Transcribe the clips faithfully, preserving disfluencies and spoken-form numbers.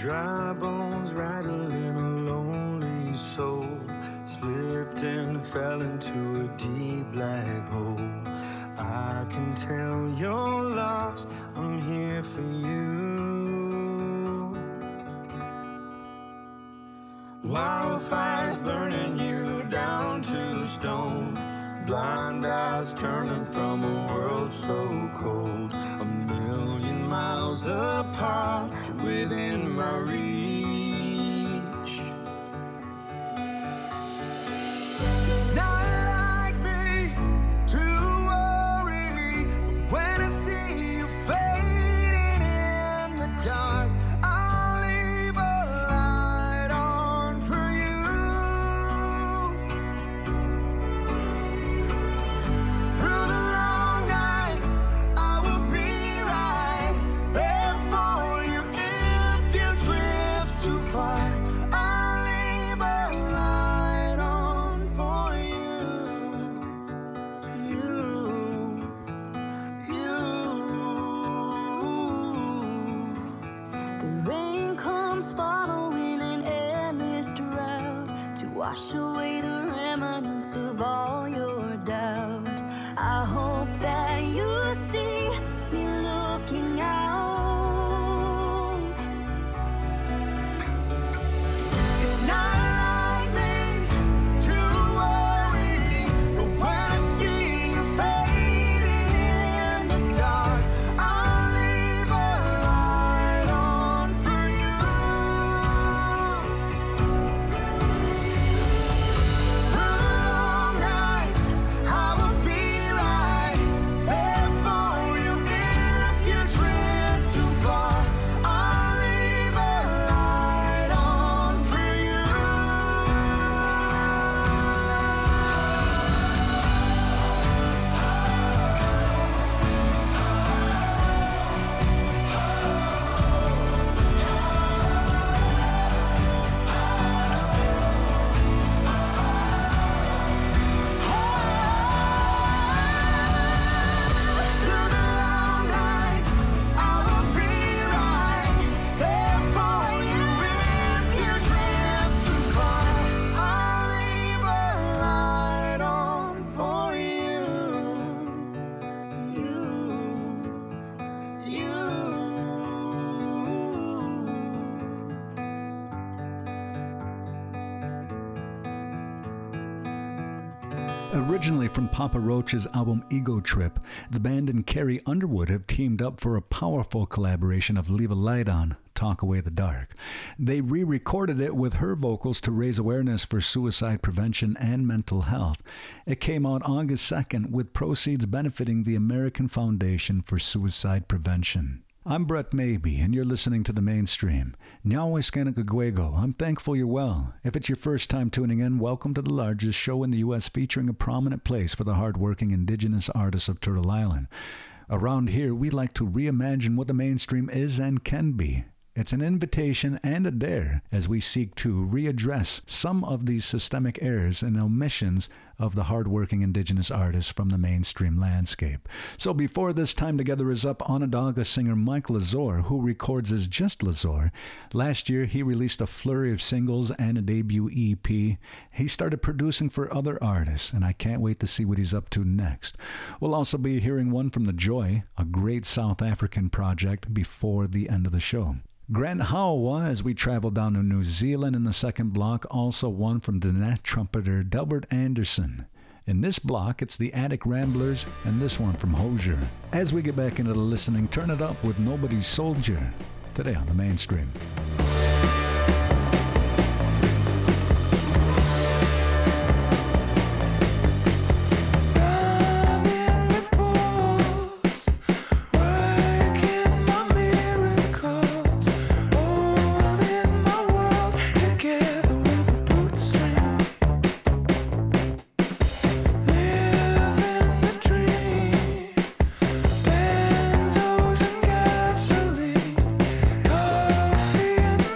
Dry bones rattling a lonely soul, slipped and fell into a deep black hole. I can tell you're lost, I'm here for you. Wildfires burning you down to stone, blind eyes turning from a world so cold. A million miles apart within my reach. It's not like me to worry, but when I see you fading in the dark, I'll leave a light on for you. Through the long nights, I will be right there for you. If you drift too far, I'll leave a light on for you. You, you. The rain comes following an endless drought to wash away the remnants of all your doubt. I hope that you see me looking out. It's not like me to worry, but when I see you fading in the dark, I'll leave a light on for you. Through the long nights, I will be right there for you. If you drift too far, I'll leave a light on for you. Through the long nights, I will be right there for you. If you drift too far, I'll leave a light on for you. You, you. Originally from Papa Roach's album Ego Trip, the band and Carrie Underwood have teamed up for a powerful collaboration of Leave a Light On, Talk Away the Dark. They re-recorded it with her vocals to raise awareness for suicide prevention and mental health. It came out August second with proceeds benefiting the American Foundation for Suicide Prevention. I'm Brett Maybe, and you're listening to The Mainstream. Nyaweskanakagwego, I'm thankful you're well. If it's your first time tuning in, welcome to the largest show in the U S featuring a prominent place for the hardworking indigenous artists of Turtle Island. Around here, we like to reimagine what the mainstream is and can be. It's an invitation and a dare as we seek to readdress some of these systemic errors and omissions of the hardworking indigenous artists from the mainstream landscape. So before this time together is up, Onondaga singer Mike Lazor, who records as just Lazor, last year he released a flurry of singles and a debut E P. He started producing for other artists, and I can't wait to see what he's up to next. We'll also be hearing one from The Joy, a great South African project, before the end of the show. Grant Hawa, as we travel down to New Zealand in the second block, also one from Danette trumpeter Delbert Anderson. In this block, it's the Attic Ramblers and this one from Hozier. As we get back into the listening, turn it up with Nobody's Soldier, today on The Mainstream. Benzos and gasoline, coffee and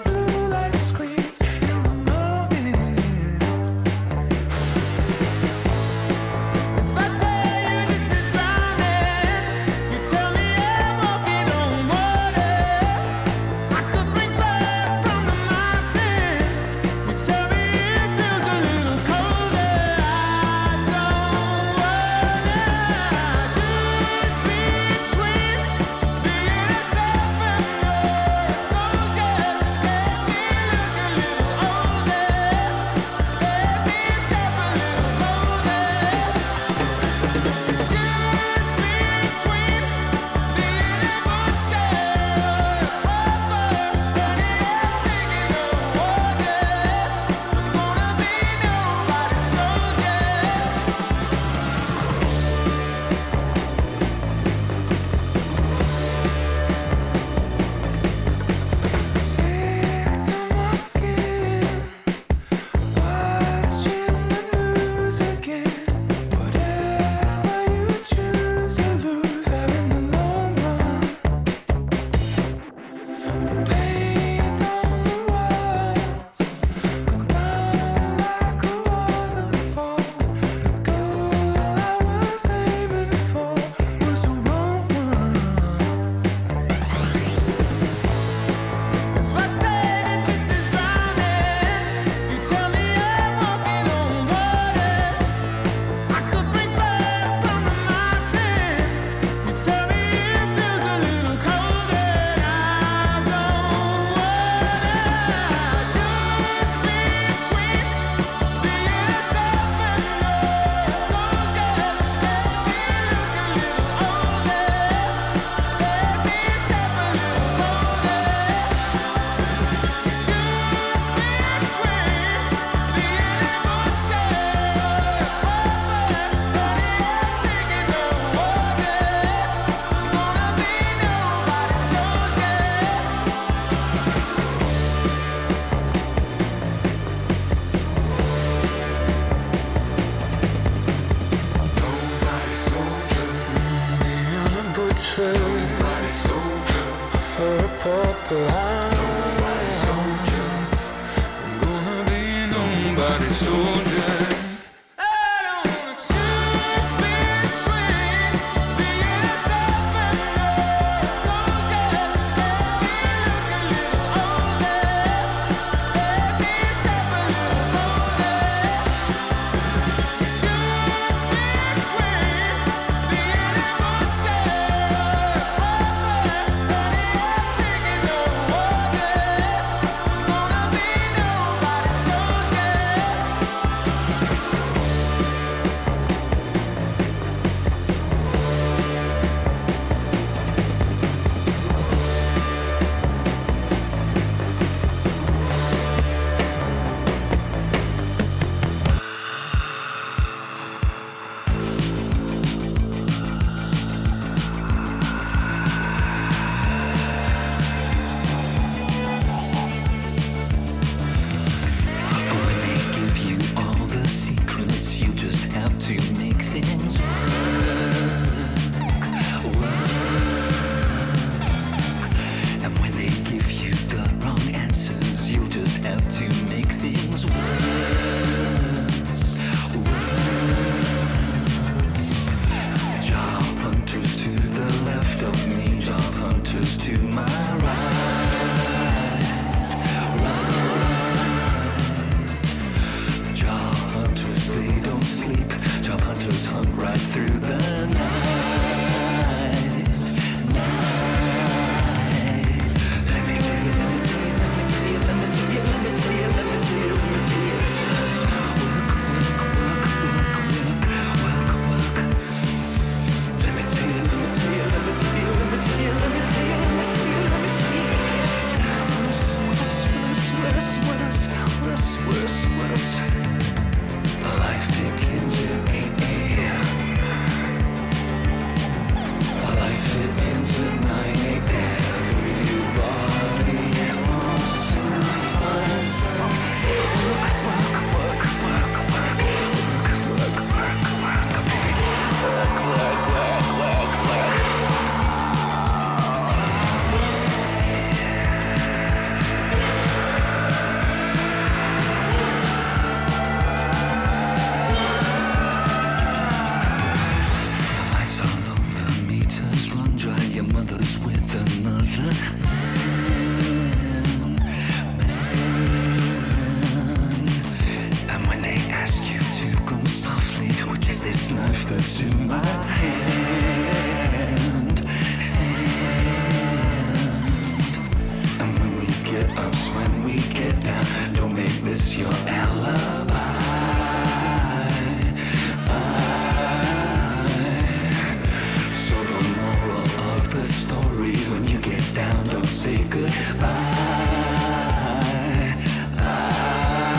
soldier. Nobody soldier. Her purple eyes. Nobody soldier. I'm gonna be nobody soldier.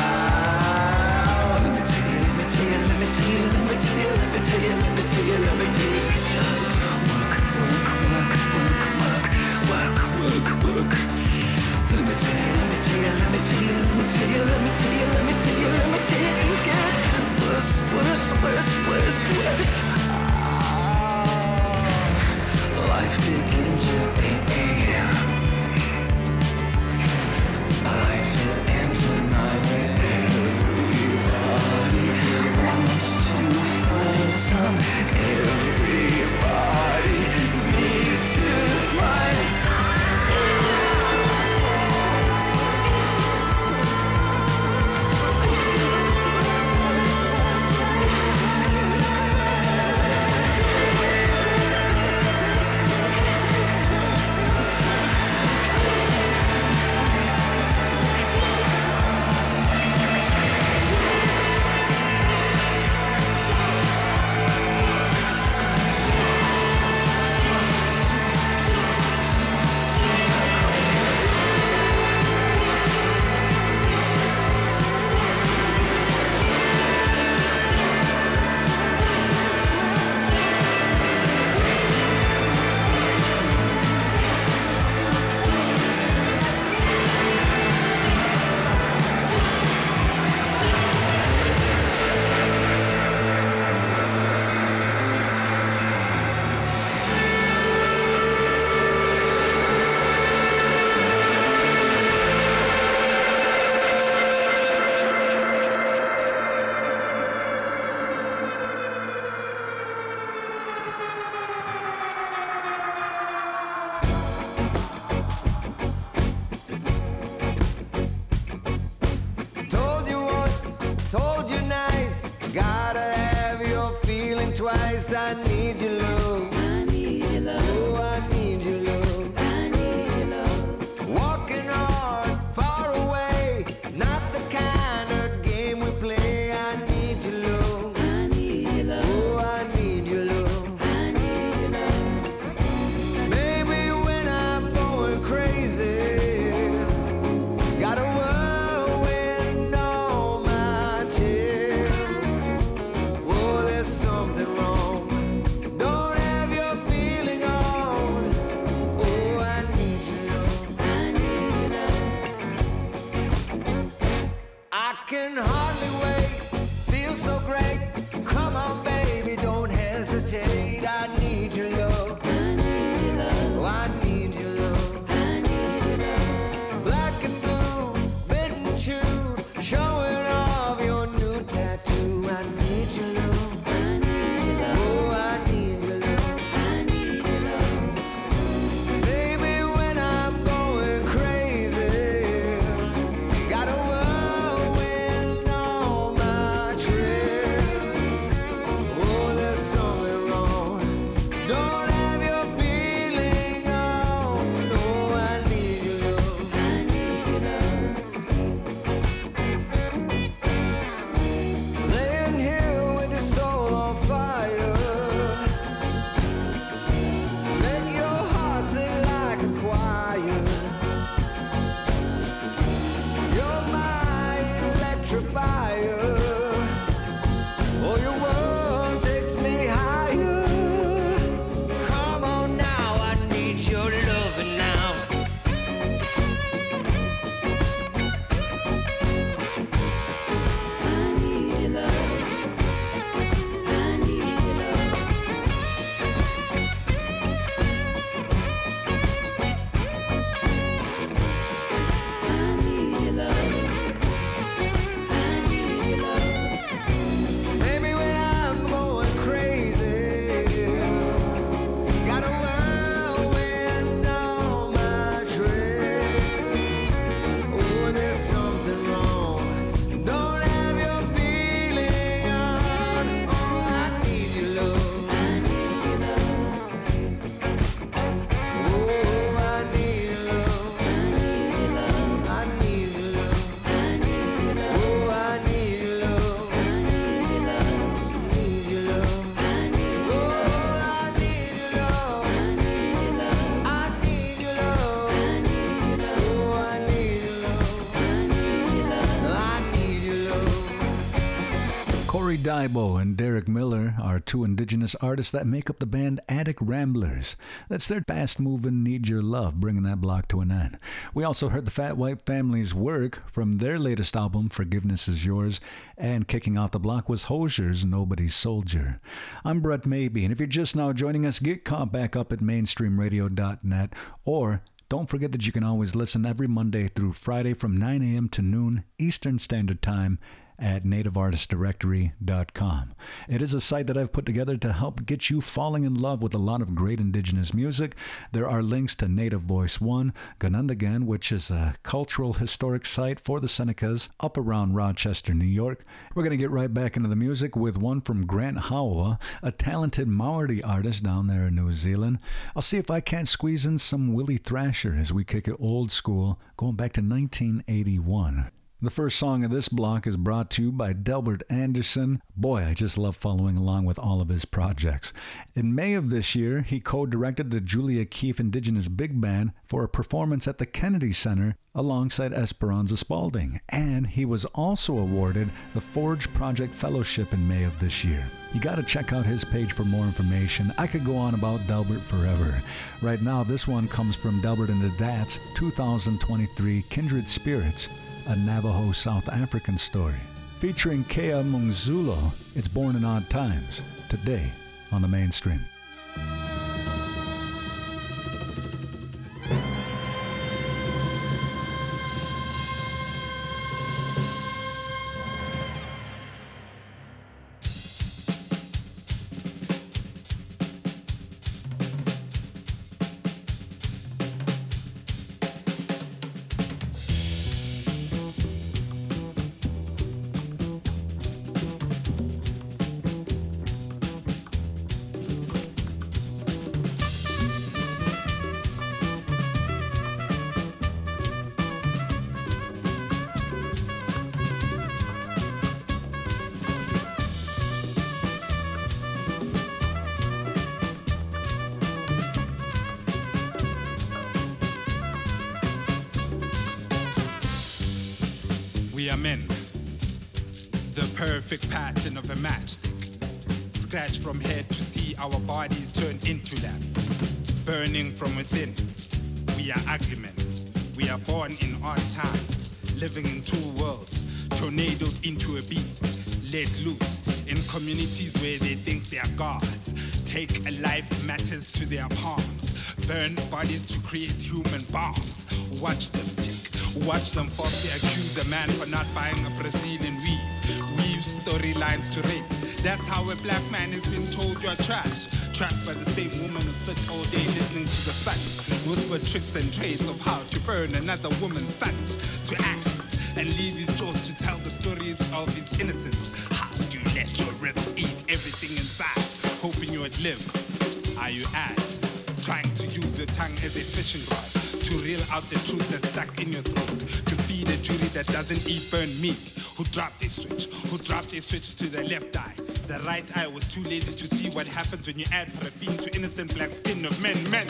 Let me tell you, let me tell you, let me tell you, let me tell you, let me twice. I need your love. I need your love. Oh, I need your love. I need your love. Walking on far away, not the kind of game we play. I need your love. I need your love. Oh, I need your love. I need your love. Baby, when I'm going crazy, got a whirlwind on my tail. Oh, there's something wrong. Don't have your feeling on. Oh, I need your love. I need your love. I can hardly wait. Feel so great. Come on, baby, don't hesitate. I need your love. I need your love. Oh, I need your love. I need your love. Black and blue, bit and chewed, showing off your new tattoo. I need your love. I need your love. Oh, I need your love. I need your love. Baby, when I'm going crazy, got a whirlwind on my trail. Oh, there's something wrong. Don't have your feeling on. No, I need your love. I need your love. Laying here with your soul on fire. Make your heart sing like a choir. You're my electrifier. Oh, your world takes me higher. Come on now, I need your loving now. I need your love. I need your love. I need your love. I need your love. Baby, when I'm going crazy, got a whirlwind on my trail. Oh, there's something wrong. Don't have your feeling on. Oh, I need your love. I need your love. Oh, I need your love. I need your love. I need your love. I need your love. Oh, I need your love. I need your love. Need your love. I need your Oh, love. I need your love. I need your love. I need your love. I need your love. Oh, I need your love. I need your love. I need your love. Corey Dybo and Derek Miller are two indigenous artists that make up the band Attic Ramblers. That's their fast-moving Need Your Love, bringing that block to an end. We also heard the Fat White Family's work from their latest album, Forgiveness Is Yours, and kicking off the block was Hosier's Nobody's Soldier. I'm Brett Maybe, and if you're just now joining us, get caught back up at mainstream radio dot net, or don't forget that you can always listen every Monday through Friday from nine a.m. to noon Eastern Standard Time at native artist directory dot com. It is a site that I've put together to help get you falling in love with a lot of great indigenous music. There are links to Native Voice One, Ganundagan, which is a cultural historic site for the Senecas up around Rochester, New York. We're going to get right back into the music with one from Grant Howa, a talented Maori artist down there in New Zealand. I'll see if I can't squeeze in some Willie Thrasher as we kick it old school, going back to nineteen eighty-one. The first song of this block is brought to you by Delbert Anderson. Boy, I just love following along with all of his projects. In May of this year, he co-directed the Julia Keefe Indigenous Big Band for a performance at the Kennedy Center alongside Esperanza Spalding. And he was also awarded the Forge Project Fellowship in May of this year. You got to check out his page for more information. I could go on about Delbert forever. Right now, this one comes from Delbert and the Dats, two thousand twenty-three Kindred Spirits, a Navajo South African story. Featuring Kea Mungzulo, it's Born in Odd Times, today on the Mainstream. We are men, the perfect pattern of a matchstick. Scratch from head to see our bodies turn into lamps. Burning from within, we are ugly men. We are born in odd times, living in two worlds, tornadoed into a beast, let loose in communities where they think they are gods. Take a life matters to their palms, burn bodies to create human bombs. Watch them tick, watch them falsely accuse a man for not buying a Brazilian weave. Weave storylines to rape. That's how a black man has been told you're trash. Trapped by the same woman who sit all day listening to the sun. Whisper tricks and trades of how to burn another woman's son to ashes and leave his jaws to tell the stories of his innocence. How do you let your ribs eat everything inside, hoping you would live? Are you ad? Trying to use your tongue as a fishing rod to reel out the truth that's stuck in your throat, to feed a jury that doesn't eat burnt meat, who dropped a switch, who dropped a switch to the left eye. The right eye was too lazy to see what happens when you add paraffin to innocent black skin of men, men.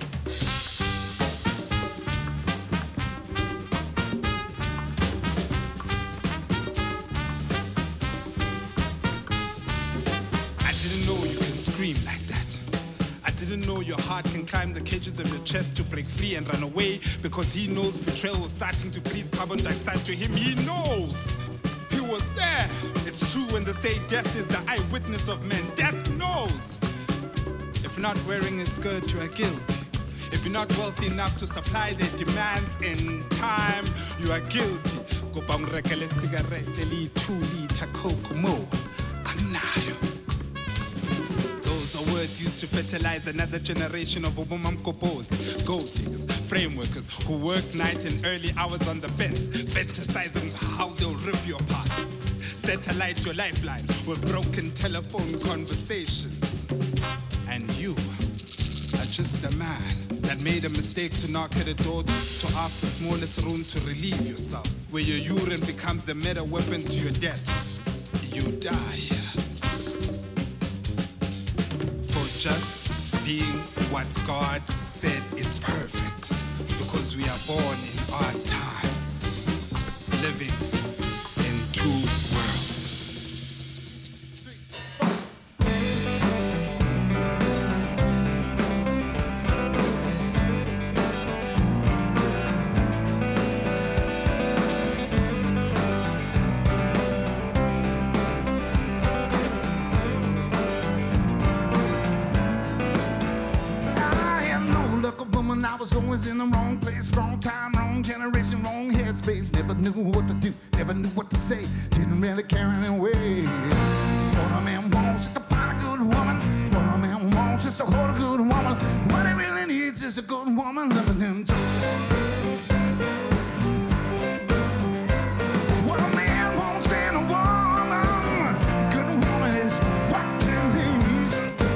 I didn't know you can scream like that. I didn't know your heart can climb the cages of your chest to break free and run away, because he knows betrayal was starting to breathe carbon dioxide to him. He knows. He was there. It's true when they say death is the eyewitness of men. Death knows. If not wearing a skirt, you are guilty. If you're not wealthy enough to supply their demands in time, you are guilty. Go bang rekele cigarette, li two liter coke mo. Anayo. Those are words used to fertilize another generation of Obumamkopos, gold diggers, frame workers who work night and early hours on the fence, fantasizing how they'll rip you apart. Satellite your lifeline with broken telephone conversations. And you are just a man that made a mistake to knock at a door to ask the smallest room to relieve yourself, where your urine becomes the meta weapon to your death. You die here. Just being what God said is perfect, because we are born in odd times, living in two worlds. I was always in the wrong place, wrong time, wrong generation, wrong headspace. Never knew what to do, never knew what to say. Didn't really care anyway. What a man wants is to find a good woman. What a man wants is to hold a good woman. What he really needs is a good woman loving him too. What a man wants in a woman, a good woman is what he needs.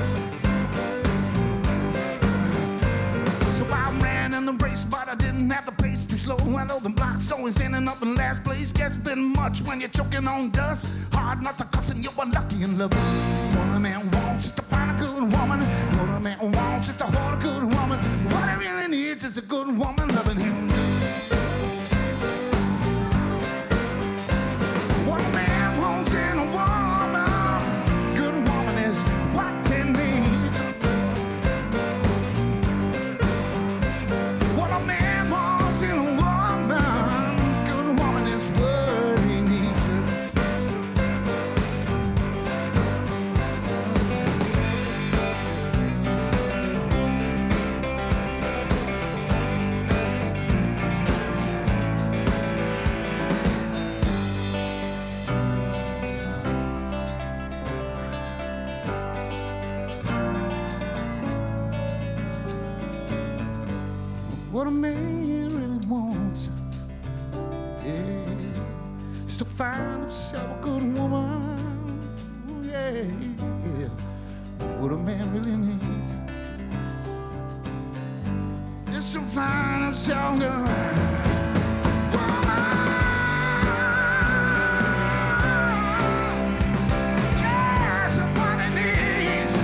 So I ran in the race, but I didn't have the pace too slow. I know the block's always ending up in last place. Gets been much when you're choking on dust. Hard not to cuss and you're unlucky in love. What a man wants is to find a good woman. What a man wants is to hold a good woman. What he really needs is a good woman loving him. What a man wants in a woman, good woman is what he needs. What a man wants in a woman, good woman is what he needs. What a man really wants, yeah, is to find himself a good woman, yeah, yeah. What a man really needs is to find himself a good woman. Yeah, somebody needs.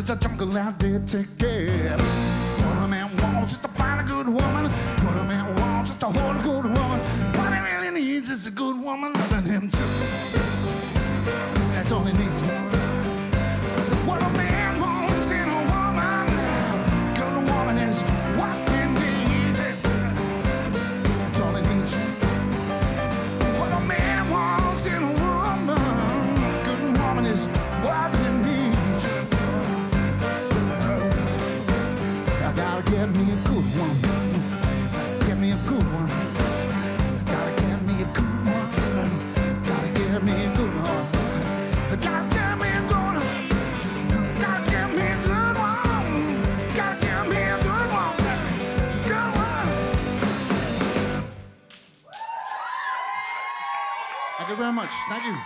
it's a jungle out there to get. What a man wants is to find a good woman. What a man wants is to hold a good woman. What he really needs is a good woman loving him too. That's all he needs. What a man wants in a woman, a good woman is what he needs. That's all he needs. What a man wants in a woman, a good woman is what he needs. I gotta get me a good woman. Get me a good one. Gotta get me a good one. Gotta get me a good one. Gotta get me a good one. Gotta get me a good one. Gotta get me a good one. Good one. Thank you very much. Thank you.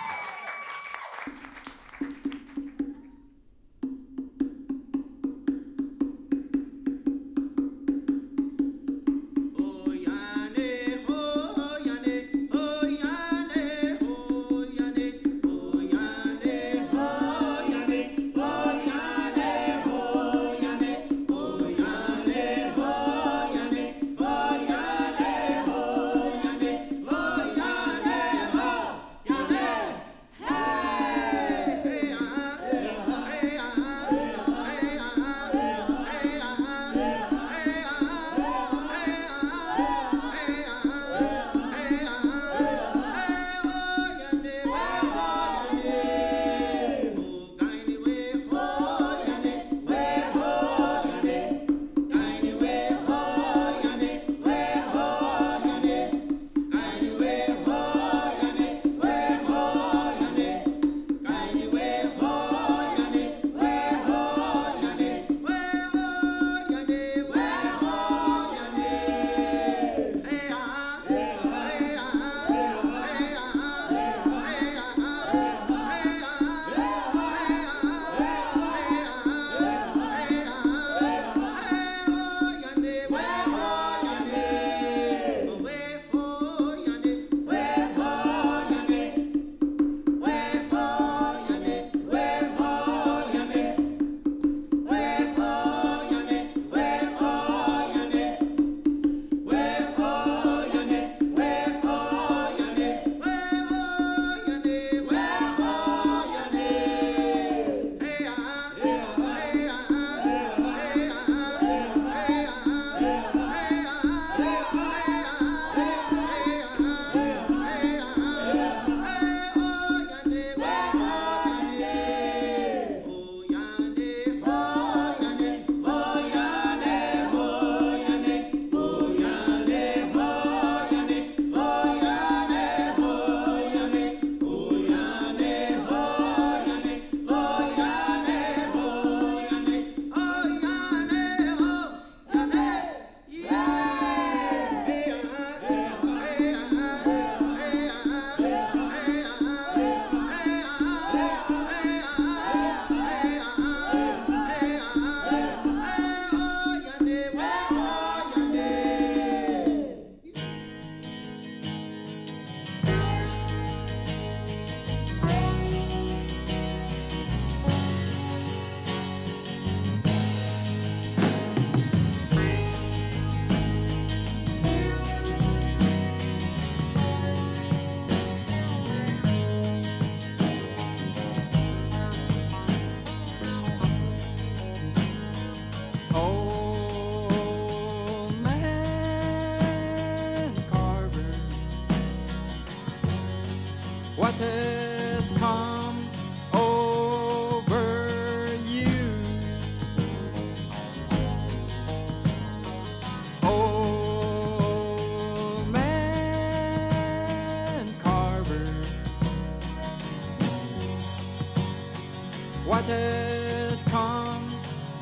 What has come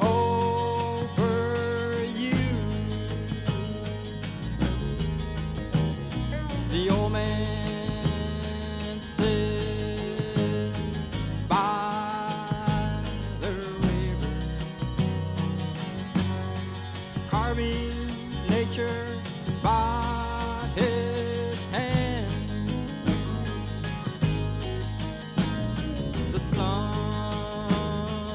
over you? The old man sits by the river, carving nature by his hand. The sun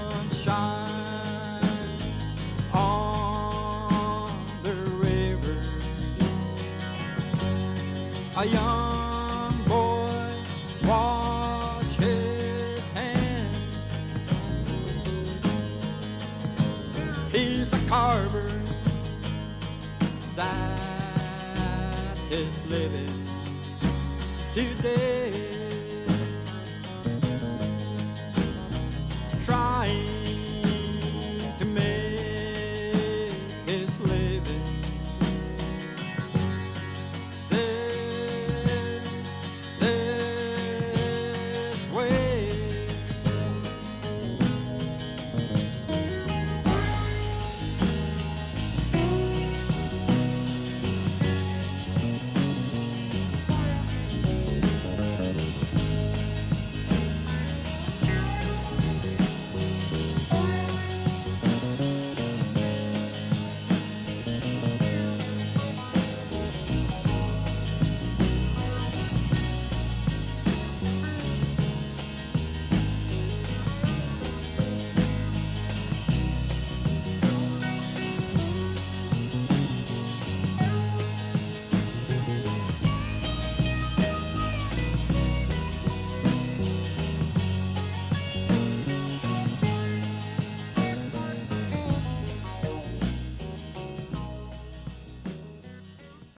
a young boy watch his hand. He's a carver that is living today.